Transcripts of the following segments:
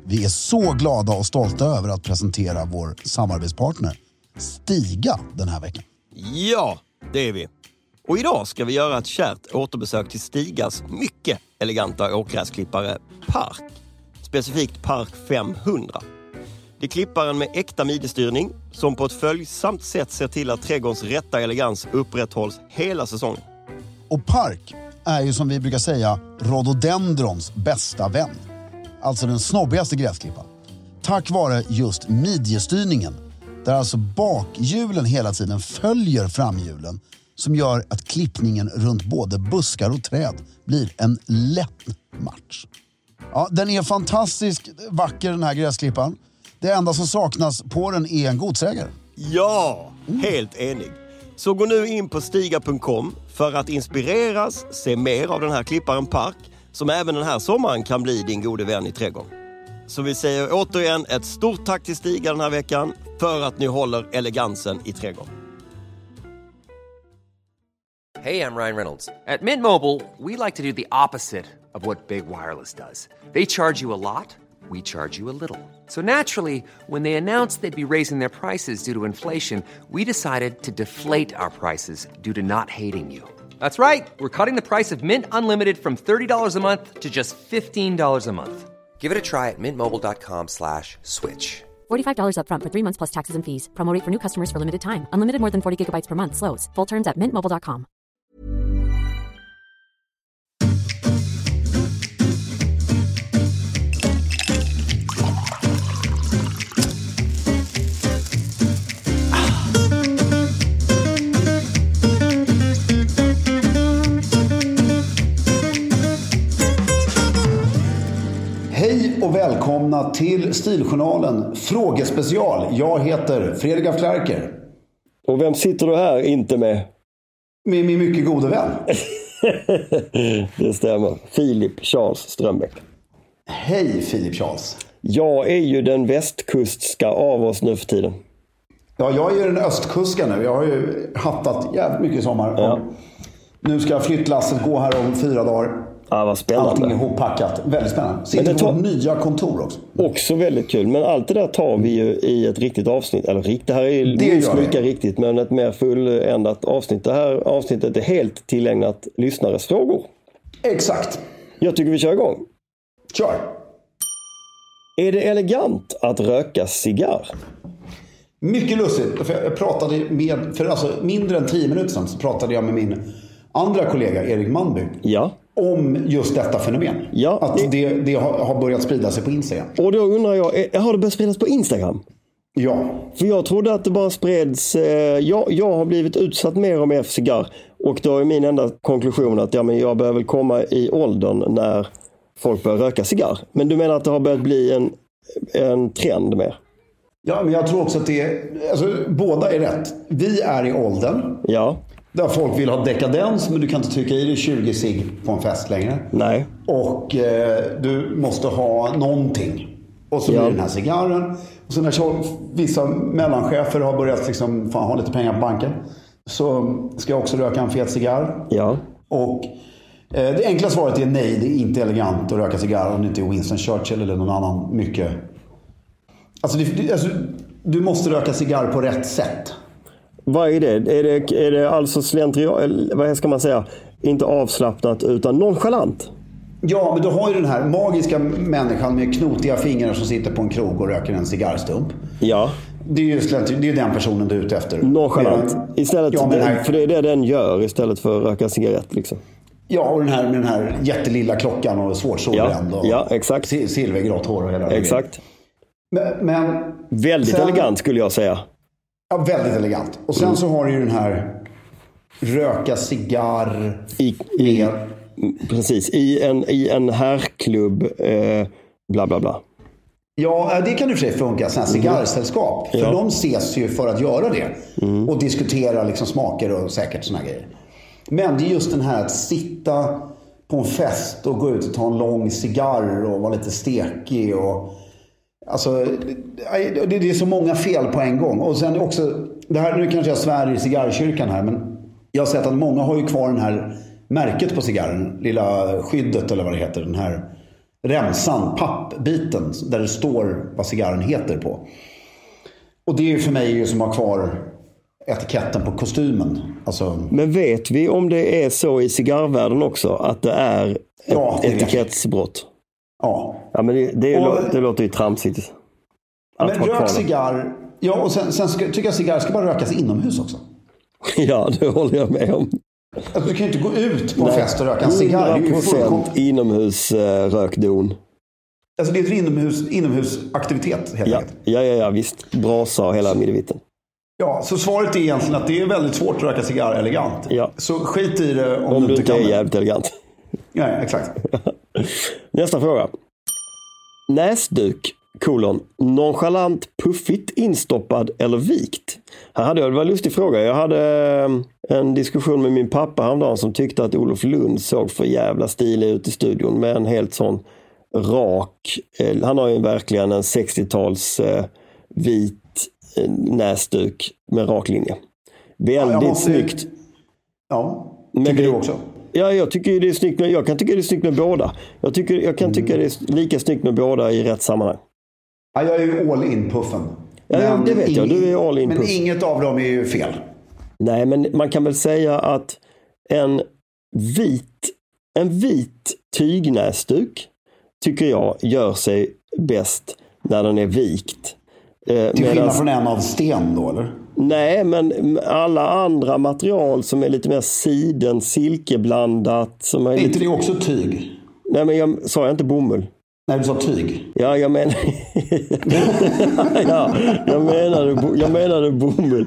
Vi är så glada och stolta över att presentera vår samarbetspartner Stiga den här veckan. Ja, det är vi. Och idag ska vi göra ett kärt återbesök till Stigas mycket eleganta åkgräsklippare Park. Specifikt Park 500. Det är klipparen med äkta midjestyrning som på ett följsamt sätt ser till att trädgårdens rätta elegans upprätthålls hela säsongen. Och Park är ju som vi brukar säga rhododendrons bästa vän. Alltså den snobbigaste gräsklippan. Tack vare just midjestyrningen, där alltså bakhjulen hela tiden följer framhjulen, som gör att klippningen runt både buskar och träd blir en lätt match. Ja, den är fantastiskt vacker den här gräsklippan. Det enda som saknas på den är en godsägare. Ja, helt enig. Så gå nu in på stiga.com för att inspireras, se mer av den här klipparen Park, som även den här sommaren kan bli din gode vän i trädgården. Så vi säger återigen ett stort tack till Stiga den här veckan för att ni håller elegansen i trädgården. Hey, I'm Ryan Reynolds. At Mint Mobile, we like to do the opposite of what Big Wireless does. They charge you a lot, we charge you a little. So naturally, when they announced they'd be raising their prices due to inflation, we decided to deflate our prices due to not hating you. That's right. We're cutting the price of Mint Unlimited from $30 a month to just $15 a month. Give it a try at mintmobile.com/switch. $45 up front for 3 months plus taxes and fees. Promo rate for new customers for limited time. Unlimited more than 40 gigabytes per month. Slows full terms at mintmobile.com. Hej och välkomna till Stiljournalen Frågespecial. Jag heter Fredrik af Klerker. Och vem sitter du här inte med? Med min mycket gode vän. Det stämmer. Filip Charles Strömbäck. Hej Filip Charles. Jag är ju den västkustska av oss nu för tiden. Ja, jag är ju den östkuska nu. Jag har ju hattat jävligt mycket i sommar. Ja. Nu ska flyttlasset gå här om 4 dagar. Ja, vad spännande. Allting är ihoppackat. Väldigt spännande. Sitter på nya kontor också. Också väldigt kul. Men allt det där tar vi ju i ett riktigt avsnitt. Eller det här är minst lika riktigt, men ett mer fulländat avsnitt. Det här avsnittet är helt tillägnat lyssnares frågor. Exakt. Jag tycker vi kör igång. Kör. Är det elegant att röka cigarr? Mycket lustigt. För jag pratade för mindre än 10 minuter sedan så pratade jag med min andra kollega Erik Manby. Ja. Om just detta fenomen. Ja, att det har börjat sprida sig på Instagram. Och då undrar jag, har det börjat spridas på Instagram? Ja. För jag trodde att det bara spreds... Jag har blivit utsatt mer och mer för cigarr. Och då är min enda konklusion att jag behöver väl komma i åldern när folk börjar röka cigarr. Men du menar att det har börjat bli en trend mer? Ja, men jag tror också att båda är rätt. Vi är i åldern. Ja. Där folk vill ha dekadens, men du kan inte trycka i dig 20 cigg på en fest längre. Nej. Och du måste ha någonting. Och så blir den här cigarren. Och så när vissa mellanchefer har börjat ha lite pengar på banken, så ska jag också röka en fet cigarr. Ja. Och det enkla svaret är nej, det är inte elegant att röka cigarr om det inte är Winston Churchill eller någon annan mycket. Alltså du måste röka cigarr på rätt sätt. Vad är det? Är det alltså slentrian, vad ska man säga, inte avslappnat utan nonchalant? Ja, men du har ju den här magiska människan med knotiga fingrar som sitter på en krog och röker en cigarrstump. Ja. Det är ju det är den personen du är ute efter. Nonchalant. Istället, för det är det den gör istället för att röka cigarett liksom. Ja, och med den här jättelilla klockan och svårt solbränd och exakt. Silvergrått hår och hela det. Exakt. Men väldigt elegant skulle jag säga. Ja, väldigt elegant. Och sen så har du ju den här röka cigarr precis, i en herrklubb bla bla bla. Ja, det kan i och för sig funka, sådana här cigarrsällskap. För de ses ju för att göra det. Och diskutera smaker och säkert såna grejer. Men det är just den här att sitta på en fest och gå ut och ta en lång cigarr och vara lite stekig och... Alltså, det är så många fel på en gång. Och sen också, nu kanske jag svär i cigarrkyrkan här, men jag har sett att många har ju kvar den här märket på cigarren, lilla skyddet eller vad det heter, den här remsan, pappbiten där det står vad cigarren heter på. Och det är för mig ju som har kvar etiketten på kostymen. Alltså... Men vet vi om det är så i cigarrvärlden också, att det är ett etikettsbrott? Ja. Ja, men det låter ju tramsigt. Men rök cigarr, ja, och sen tycker jag cigarr ska bara rökas inomhus också. Ja, det håller jag med om. Alltså, du kan ju inte gå ut på en fest och röka en cigarr. 100% inomhusrökdon. Alltså det är en inomhusaktivitet helt enkelt. Ja, visst. Brasa och hela midvitten. Ja, så svaret är egentligen att det är väldigt svårt att röka cigarr elegant. Ja. Så skit i det om du inte kan. Om du inte är jävligt elegant. Ja, exakt. Nästa fråga. Näsduk, nonchalant, puffigt, instoppad eller vikt? Här hade jag, det var en lustig fråga. Jag hade en diskussion med min pappa häromdagen som tyckte att Olof Lund såg för jävla stilig ut i studion med en helt sån rak, han har ju verkligen en 60-tals vit näsduk med rak linje. Väldigt snyggt. Ja, tycker du också? Ja, jag tycker det är snyggt jag kan tycka det är snyggt med båda. Jag kan tycka det är lika snyggt med båda i rätt sammanhang. Ja, jag är ju all in puffen. Ja, det vet jag. Du är all in puff. Men inget av dem är ju fel. Nej, men man kan väl säga att en vit tygnäsduk tycker jag gör sig bäst när den är vikt. Till skillnad från en av sten då, eller? Nej, men alla andra material som är lite mer siden, silkeblandat. Som är inte det också tyg? Nej, men jag sa inte bomull. Nej, du sa tyg. Ja, jag menar... jag menade bomull.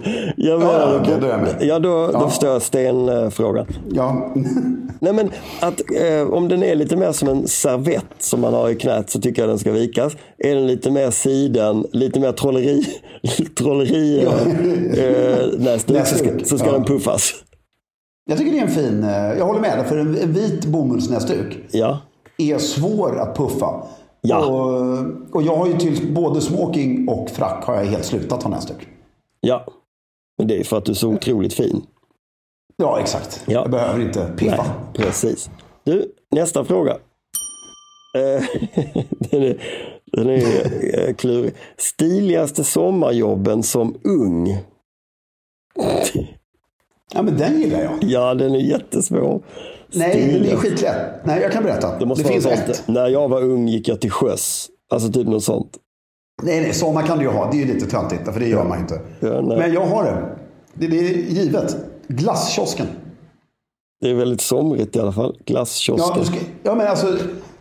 Då förstår jag stenfrågan. Ja. Nej, men att om den är lite mer som en servett som man har i knät så tycker jag den ska vikas. Är den lite mer siden, lite mer trolleri så ska den puffas. Jag tycker det är en fin... Jag håller med dig, för en vit bomullsnäsduk är svår att puffa. Ja. Och jag har ju till både smoking och frack har jag helt slutat ha näsduk. Ja, men det är för att du är så otroligt fin. Ja, exakt. Ja. Jag behöver inte piffa. Nej, precis. Du, nästa fråga. Den är klurig. Stiligaste sommarjobben som ung? Ja, men den gillar jag. Ja, den är jättesvår. Nej, den är skitlätt. Nej, jag kan berätta. Det finns ett. När jag var ung gick jag till sjöss. Alltså typ något sånt. Nej, sommar kan du ju ha. Det är ju lite töntigt, för det gör man inte. Ja, men jag har det. Det är givet. Glasskiosken. Det är väldigt somrigt i alla fall. Glasskiosken. Ja, men alltså...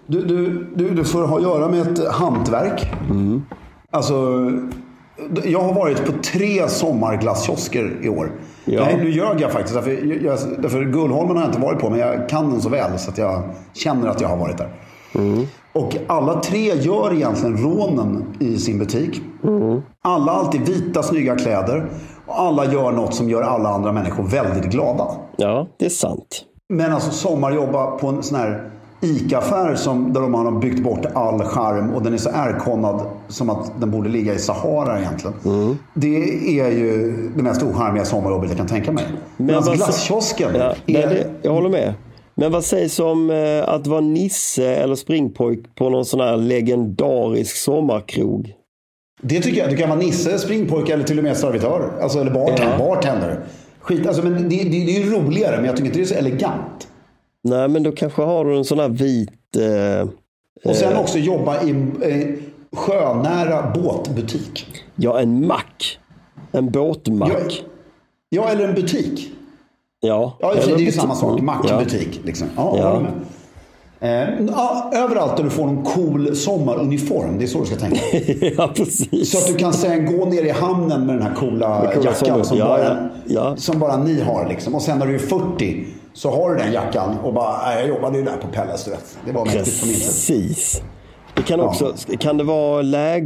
Du får ha att göra med ett hantverk. Mm. Alltså... Jag har varit på 3 sommarglasskiosker i år. Ja. Nej, nu ljög jag faktiskt. Därför Gullholmen har jag inte varit på, men jag kan den så väl så att jag känner att jag har varit där. Mm. Och alla 3 gör egentligen rånen i sin butik. Mm. Alla har alltid vita, snygga kläder. Och alla gör något som gör alla andra människor väldigt glada. Ja, det är sant. Men alltså sommarjobba på en sån här ICA-affär där de har byggt bort all charm och den är så ärkonnad som att den borde ligga i Sahara egentligen. Mm. Det är ju det mest ocharmiga sommarjobbet jag kan tänka mig. Men glasskiosken jag håller med. Men vad sägs om att vara nisse eller springpojk på någon sån här legendarisk sommarkrog? Det tycker jag. Du kan vara nisse, springpojk eller till och med servitör. Alltså, eller bartender. Skit, alltså, men det är ju roligare, men jag tycker inte det är så elegant. Nej, men då kanske har du en sån här vit... och sen också jobba i sjönära båtbutik. Ja, en mack. En båtmack. Ja, eller en butik. Ja, det är ju samma sak. Mackbutik. Liksom. Ja. Överallt där du får någon cool sommaruniform. Det är så du ska tänka. Ja, precis. Så att du kan sen gå ner i hamnen med den här coola jackan som bara ni har. Liksom. Och sen när du är 40 så har du den jackan och bara, jag jobbade ju där på Pelles, du vet. Det var mäktigt på min tid. Precis. Det kan också, kan det vara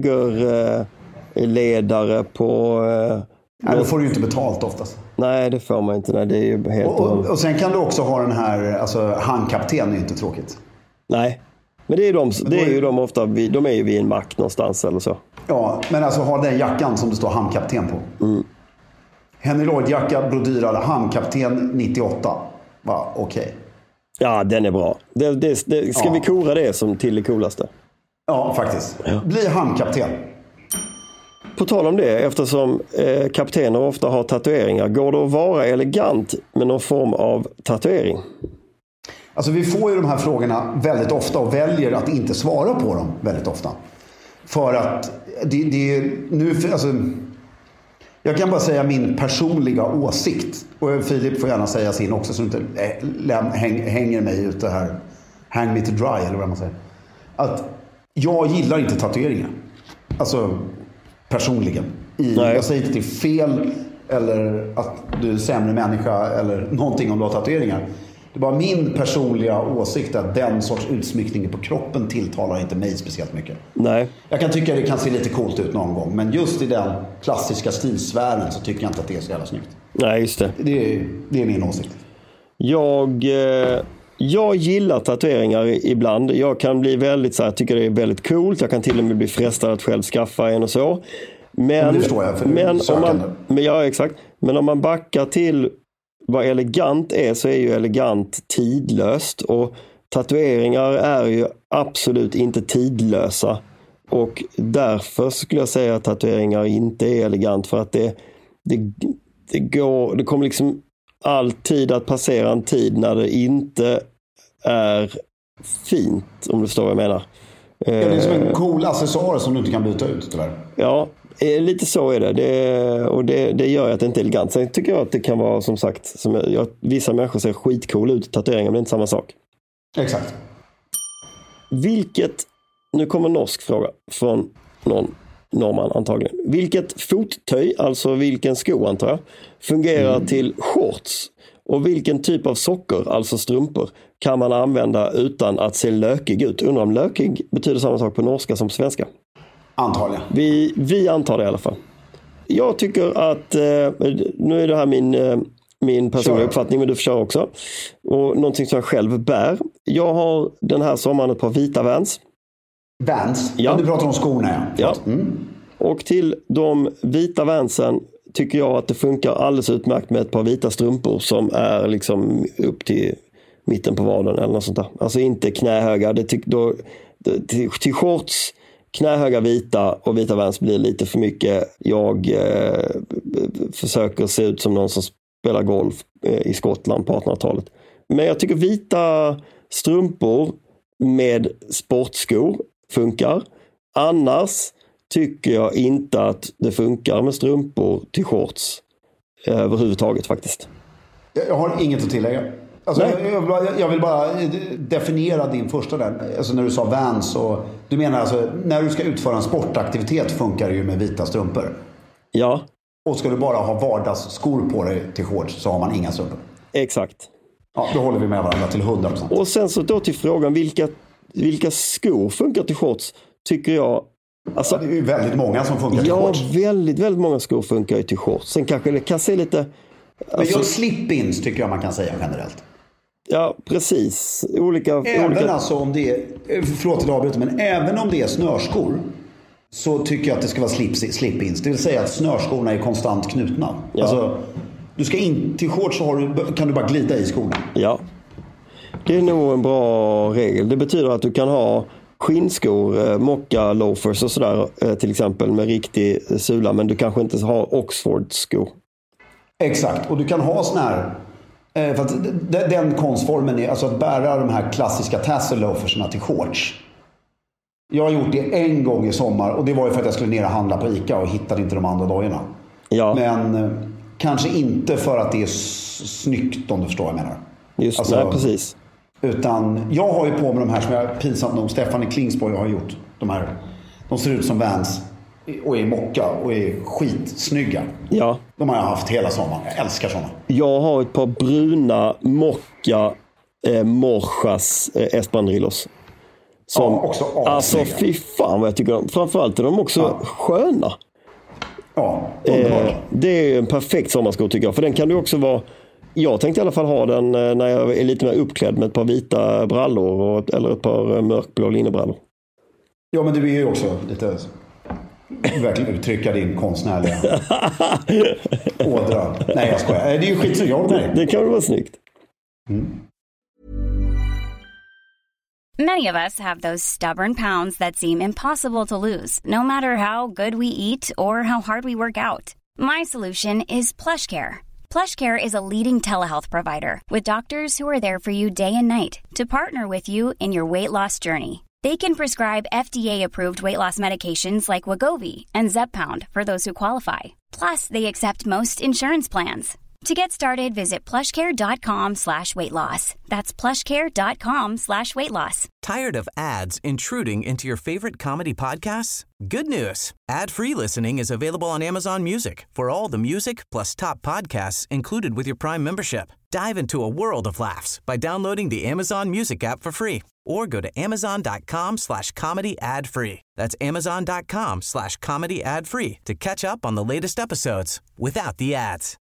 lägerledare på... Nej, då får du ju inte betalt oftast. Nej, det får man inte. Nej, det är ju helt och sen kan du också ha den här, alltså handkapten är ju inte tråkigt. Nej, men det är ju de ofta, de är ju vid en mack någonstans eller så. Ja, men alltså ha den jackan som det står handkapten på. Mm. Henry Lloyd-jacka, brodyrad, handkapten 98. Va, okej. Ja, den är bra. Ska vi kora det som till det coolaste? Ja, faktiskt. Bli hamnkapten. På tal om det, eftersom kaptener ofta har tatueringar, går det att vara elegant med någon form av tatuering? Alltså vi får ju de här frågorna väldigt ofta och väljer att inte svara på dem väldigt ofta. För att jag kan bara säga min personliga åsikt. Och Filip får gärna säga sin också så du inte hänger mig ut det här. Hang me to dry eller vad man säger. Att jag gillar inte tatueringar. Alltså personligen. Jag säger inte till fel eller att du är en sämre människa eller någonting om du har tatueringar. Det är bara min personliga åsikt att den sorts utsmyckning på kroppen tilltalar inte mig speciellt mycket. Nej. Jag kan tycka att det kan se lite coolt ut någon gång. Men just i den klassiska stilsfären så tycker jag inte att det är så jävla snyggt. Nej, just det. Det är min åsikt. Jag gillar tatueringar ibland. Jag kan bli väldigt så här, tycker det är väldigt coolt. Jag kan till och med bli frestad att själv skaffa en och så. Men det förstår jag, Men om man backar till vad elegant är, så är ju elegant tidlöst, och tatueringar är ju absolut inte tidlösa, och därför skulle jag säga att tatueringar inte är elegant, för att det kommer liksom alltid att passera en tid när det inte är fint, om du förstår vad jag menar. Ja, det är som en cool accessoar som du inte kan byta ut, tyvärr. Ja, lite så är det. Det gör att det inte är elegant. Sen tycker jag att det kan vara, som sagt, vissa människor ser skitcool ut i tatueringar, men det är inte samma sak. Exakt. Nu kommer en norsk fråga från någon norrman antagligen. Vilket fottöj, alltså vilken sko antar jag, fungerar till shorts? Och vilken typ av sockor, alltså strumpor, kan man använda utan att se lökig ut? Undrar om lökig betyder samma sak på norska som på svenska. Antagligen. Vi antar det i alla fall. Jag tycker att, nu är det här min personliga uppfattning, men du får köra också. Och någonting som jag själv bär. Jag har den här sommaren ett par vita Vans. Vans? Ja. Du pratar om skorna, ja. Och till de vita Vansen tycker jag att det funkar alldeles utmärkt med ett par vita strumpor som är liksom upp till mitten på vaden eller något sånt där. Alltså inte knähöga. Till shorts, knähöga vita och vita Vans blir lite för mycket. Jag försöker se ut som någon som spelar golf i Skottland på 1800-talet. Men jag tycker vita strumpor med sportskor funkar. Annars tycker jag inte att det funkar med strumpor till shorts överhuvudtaget faktiskt. Jag har inget att tillägga. Alltså, jag vill bara definiera din första där. Alltså när du sa Vans, och du menar alltså när du ska utföra en sportaktivitet funkar det ju med vita strumpor. Ja. Och ska du bara ha vardagsskor på dig till shorts så har man inga strumpor. Exakt. Ja, då håller vi med varandra till 100%. Och sen så då till frågan, vilka skor funkar till shorts, tycker jag. Alltså, det är ju väldigt många som funkar till shorts. Ja, väldigt, väldigt många skor funkar ju till shorts. Sen kanske det kan se lite... Men just slip-ins tycker jag man kan säga generellt. Ja, precis. Alltså om det är... Förlåt att jag avbryter, men även om det är snörskor så tycker jag att det ska vara slip-ins. Det vill säga att snörskorna är konstant knutna. Ja. Alltså, du ska in till shorts så kan du bara glida i skorna. Ja. Det är nog en bra regel. Det betyder att du kan ha skinnskor, mocka loafers och sådär till exempel med riktig sula, men du kanske inte har Oxford-skor. Exakt, och du kan ha sån här för att den konstformen är alltså att bära de här klassiska tassel loafersarna till shorts. Jag har gjort det en gång i sommar, och det var ju för att jag skulle ner och handla på ICA och hittade inte de andra dagarna. Ja. Men kanske inte för att det är snyggt, om du förstår vad jag menar. Just alltså, nej, precis. Utan jag har ju på mig de här som jag pinsamt nog Stefan i Klingsborg har gjort. De ser ut som Vans och är mocka och är skitsnygga. Ja. De har jag haft hela sommaren. Jag älskar sådana. Jag har ett par bruna mocka Morjas Espandrillos. Som, ja, också alltså fy fan vad jag tycker om. Framförallt är de också sköna. Ja, underbart. Det är en perfekt sommarsko tycker jag. För den kan du också vara... Jag tänkte i alla fall ha den när jag är lite mer uppklädd med ett par vita brallor eller ett par mörkblå linnebrallor. Ja, men du är ju också lite... verkligen uttrycka din konstnärliga ådra. Nej, jag skojar. Det är ju skitsnyggt. Det kan väl vara snyggt. Many of us have those stubborn pounds that seem impossible to lose, no matter how good we eat or how hard we work out. My solution is PlushCare. PlushCare is a leading telehealth provider with doctors who are there for you day and night to partner with you in your weight loss journey. They can prescribe FDA-approved weight loss medications like Wegovy and Zepbound for those who qualify. Plus, they accept most insurance plans. To get started, visit plushcare.com/weightloss. That's plushcare.com/weightloss. Tired of ads intruding into your favorite comedy podcasts? Good news. Ad-free listening is available on Amazon Music for all the music plus top podcasts included with your Prime membership. Dive into a world of laughs by downloading the Amazon Music app for free or go to amazon.com/comedy ad-free. That's amazon.com/comedy ad-free to catch up on the latest episodes without the ads.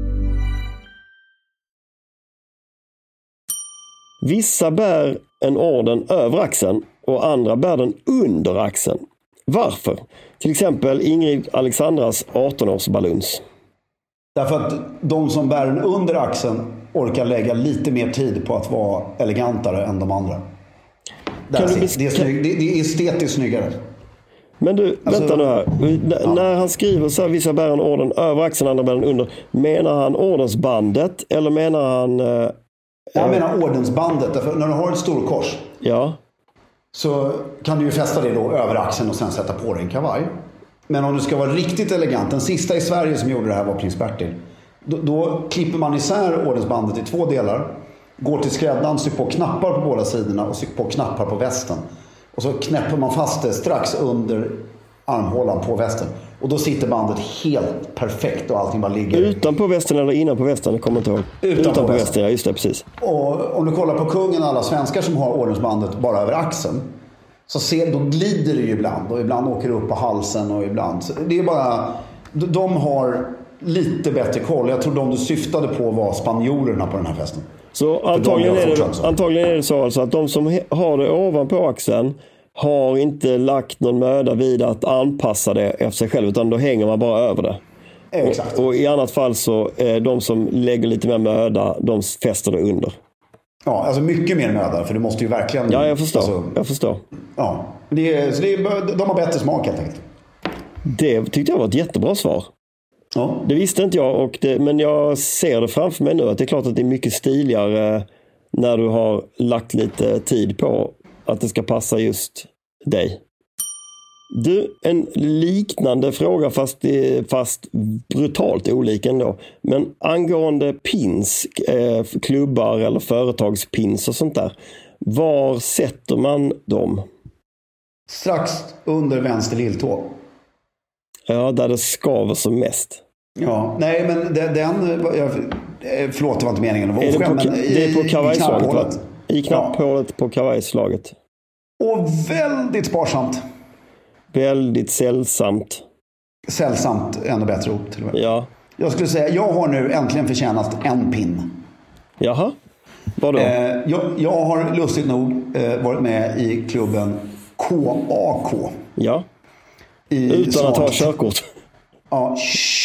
Vissa bär en orden över axeln och andra bär den under axeln. Varför? Till exempel Ingrid Alexandras 18-årsbaluns. Därför att de som bär den under axeln orkar lägga lite mer tid på att vara elegantare än de andra. Det är estetiskt snyggare. Men du, vänta nu här. När han skriver så här, vissa bär en orden över axeln, andra bär den under. Menar han ordensbandet eller menar han... Jag menar ordensbandet, därför när du har ett storkors så kan du ju fästa det då över axeln och sen sätta på dig en kavaj. Men om du ska vara riktigt elegant, den sista i Sverige som gjorde det här var prins Bertil. Då klipper man isär ordensbandet i 2 delar, går till skräddaren, syr på knappar på båda sidorna och syr på knappar på västen. Och så knäpper man fast det strax under armhålan på västen. Och då sitter bandet helt perfekt och allting bara ligger. Utanpå västen eller innanpå västen? Jag kommer inte ihåg. Utanpå västen, ja just det, precis. Och om du kollar på kungen och alla svenskar som har ordensbandet bara över axeln, så då glider det ju ibland. Och ibland åker det upp på halsen och ibland. Så det är bara... De har lite bättre koll. Jag tror de du syftade på var spanjorerna på den här festen. Så antagligen är det så alltså att de som har det ovanpå axeln har inte lagt någon möda vid att anpassa det efter sig själv, utan då hänger man bara över det. Exakt. Och i annat fall så de som lägger lite mer möda, de fäster det under. Ja, alltså mycket mer möda, för du måste ju verkligen... Ja, jag förstår. Alltså, jag förstår. Ja, de har bättre smak helt enkelt. Det tyckte jag var ett jättebra svar. Ja. Det visste inte jag, men jag ser det framför mig nu att det är klart att det är mycket stiligare när du har lagt lite tid på att det ska passa just dig. Du, en liknande fråga fast brutalt olika ändå. Men angående pins, klubbar eller företagspins och sånt där. Var sätter man dem? Strax under vänster lilltå. Ja, där det skaver som mest. Ja, nej men förlåt, det var inte meningen att vara ofskämd, men det är på kavajslaget. I knapphålet på kavajslaget. Och väldigt sparsamt. Väldigt sällsamt. Sällsamt, ännu bättre ord till och med. Ja. Jag skulle säga, jag har nu äntligen förtjänat en pin. Jaha, vadå? Jag har lustigt nog varit med i klubben KAK. Ja. Utan att ha körkort. Ja,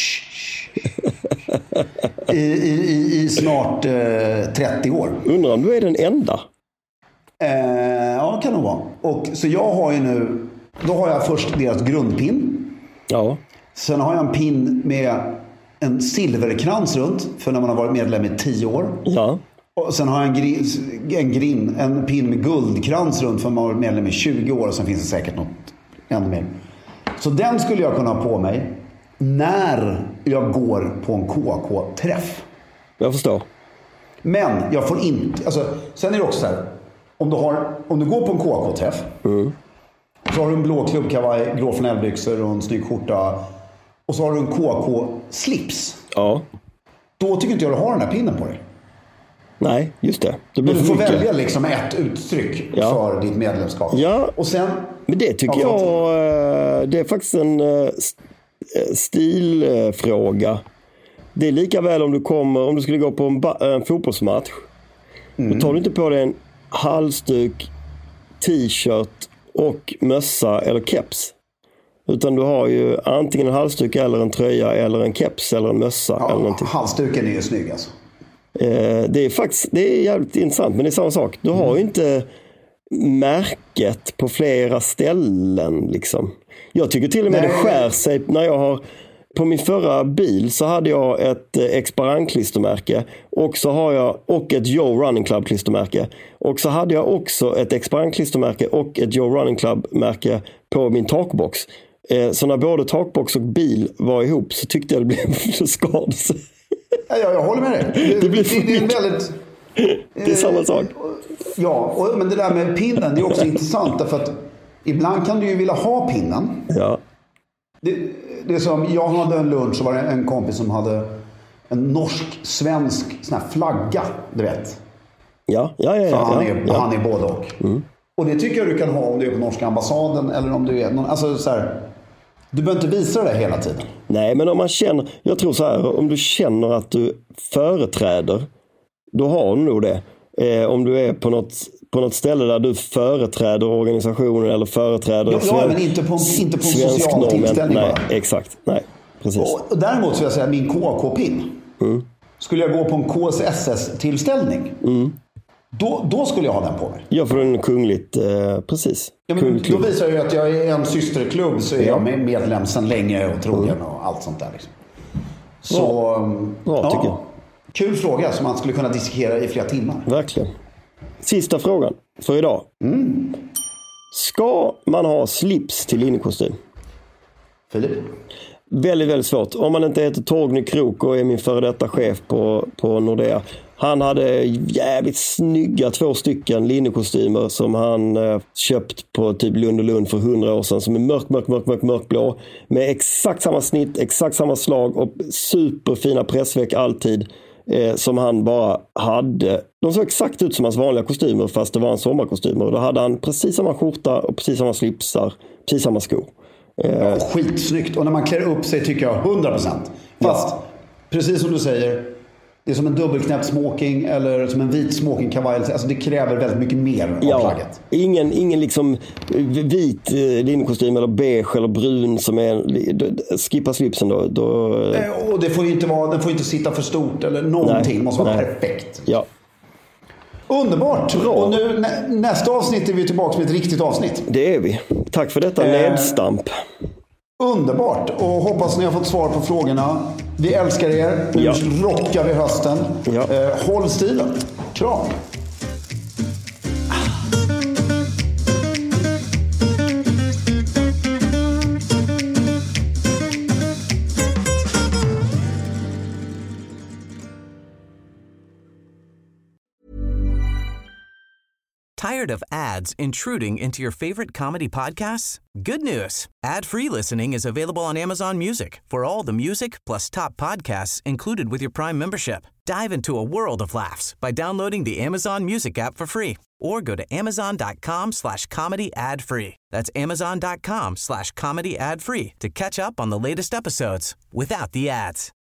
I snart 30 år. Undrar om du är den enda? Ja, kan nog vara. Och så jag har ju nu, då har jag först deras grundpin. Ja. Sen har jag en pin med en silverkrans runt för när man har varit medlem i 10 år. Ja. Och sen har jag en pin med guldkrans runt för man har varit medlem i 20 år, och sen finns det säkert något ännu mer. Så den skulle jag kunna ha på mig när jag går på en KK-träff. Jag förstår. Men jag får inte, alltså, sen är det också så här, om du går på en KK-träff så har du en blå klubbkavaj, grå flanellbyxor och en snygg skjorta, och så har du en KK-slips. Ja. Då tycker inte jag att du har den här pinnen på dig. Nej, just det. Du får välja liksom ett uttryck för ditt medlemskap. Ja, och sen, men det tycker jag det är faktiskt en stilfråga. Det är lika väl om du skulle gå på en fotbollsmatch. Då tar du inte på dig en halsduk, t-shirt och mössa eller keps. Utan du har ju antingen en halsduk eller en tröja eller en keps eller en mössa. Ja, eller någonting. Halsduken är ju snygg alltså. Det är jävligt intressant, men det är samma sak. Du har ju inte märket på flera ställen liksom. Jag tycker till och med det skär sig när jag har... På min förra bil så hade jag ett Exparang-klistermärke och ett Joe Running Club-klistermärke. Och så hade jag också ett Exparang-klistermärke och ett Joe Running Club-märke på min takbox. Så när både takbox och bil var ihop så tyckte jag det blev skador. Jag håller med dig. Det är väldigt... Det är samma sak. Ja, men det där med pinnen, det är också intressant. Därför att ibland kan du ju vilja ha pinnen. Ja. Det är som, jag hade en lunch så var det en kompis som hade en norsk-svensk sån här flagga, du vet. Ja. Han är både och. Mm. Och det tycker jag du kan ha om du är på norska ambassaden eller om du är någon, alltså så här, du behöver inte visa det hela tiden. Nej, men om man känner, jag tror så här, om du känner att du företräder, då har du nog det. Om du är på något ställe där du företräder organisationen eller företräder men inte på en social tillställning. Nej, exakt. Nej, precis. Och däremot så jag säga min KK-pin. Skulle jag gå på en KSSS-tillställning, då skulle jag ha den på mig. Jag får en kungligt, precis. Ja, men då visar jag ju att jag är en systerklubb, så är jag medlem sedan länge och trogen och allt sånt där. Liksom. Så, bra tycker jag. Kul fråga som man skulle kunna diskutera i flera timmar. Verkligen. Sista frågan för idag. Ska man ha slips till linnekostym? Filip? Väldigt, väldigt svårt. Om man inte heter Torgny Krok och är min före detta chef på Nordea. Han hade jävligt snygga 2 stycken linnekostymer som han köpt på typ Lund och Lund för 100 år sedan. Som är mörkblå. Med exakt samma snitt, exakt samma slag och superfina pressveck alltid. Som han bara hade. De såg exakt ut som hans vanliga kostymer fast det var en sommarkostym. Och då hade han precis samma skjorta och precis samma slipsar, precis samma skor. Skitsnyggt. Och när man klär upp sig tycker jag 100%. Fast precis som du säger, det är som en dubbelknäppt smoking eller som en vit smokingkavaj. Alltså det kräver väldigt mycket mer av plagget. Ingen liksom vit linnekostym eller beige eller brun som är skippa slipsen då. Och det får ju inte vara, den får inte sitta för stort eller någonting. Det måste vara perfekt. Ja. Underbart. Bra. Och nu nästa avsnitt är vi tillbaka med ett riktigt avsnitt. Det är vi. Tack för detta nedstamp. Underbart. Och hoppas ni har fått svar på frågorna. Vi älskar er. Nu rockar vi hösten. Håll stilen. Kram. Tired of ads intruding into your favorite comedy podcasts? Good news. Ad-free listening is available on Amazon Music for all the music plus top podcasts included with your Prime membership. Dive into a world of laughs by downloading the Amazon Music app for free or go to amazon.com/comedy ad-free. That's amazon.com/comedy ad-free to catch up on the latest episodes without the ads.